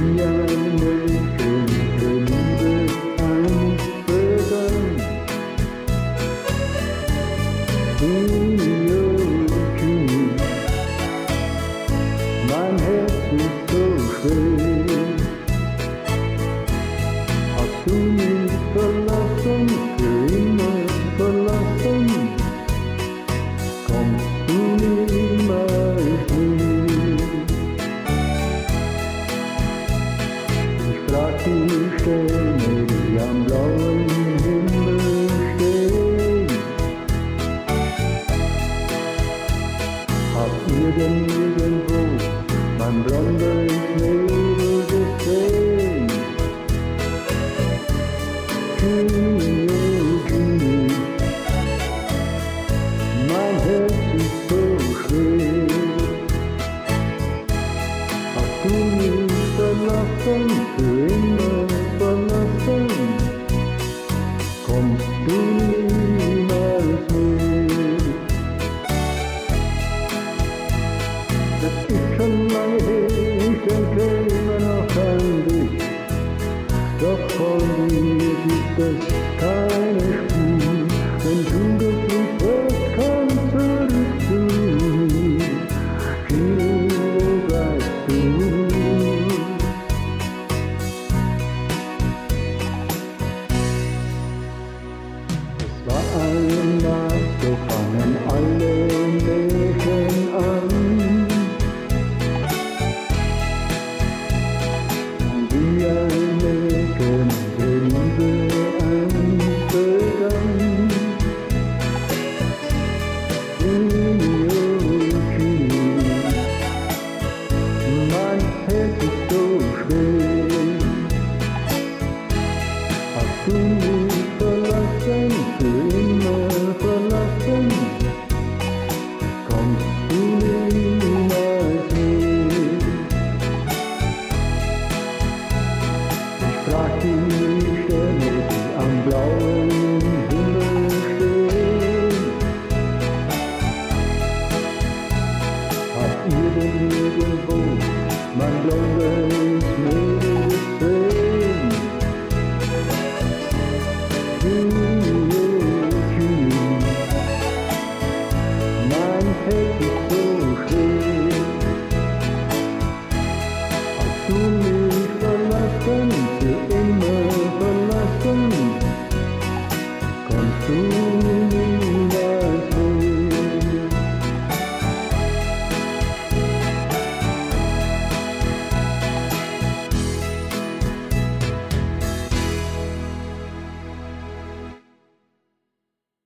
wie eine schöne Liebe einst begann. Mein Herz ist so schwer. Hast du mich verlassen, für immer verlassen, kommst du niemals mehr. Ich frag die Sterne, die am blauen Himmel stehen. Habt ihr denn irgendwo mein blondes Mädel gesehen? Kühne, Kühne, mein Herz ist so schwer. Hast du mich verlassen, für immer verlassen, kommst du niemals mehr. Das ist schon lange her, ich denke immer noch an dich. Doch von dir gibt es keine Spur. Wenn du glücklich wirst, komm zurück zu mir. Kühne, wo bleibst du? Es war eine Nacht, so fangen alle Märchen an. Wie eine schöne Liebe einst begann. Mein Herz ist so schwer. Hast du mich verlassen, für immer verlassen, kommst du niemals mehr. Ich frag die Sterne, die am blauen Himmel stehen. Habt ihr denn irgendwo mein blondes Mädel gesehen? Kühne, Kühne, mein Herz ist so schwer. Hast du mich verlassen, für immer verlassen, kommst du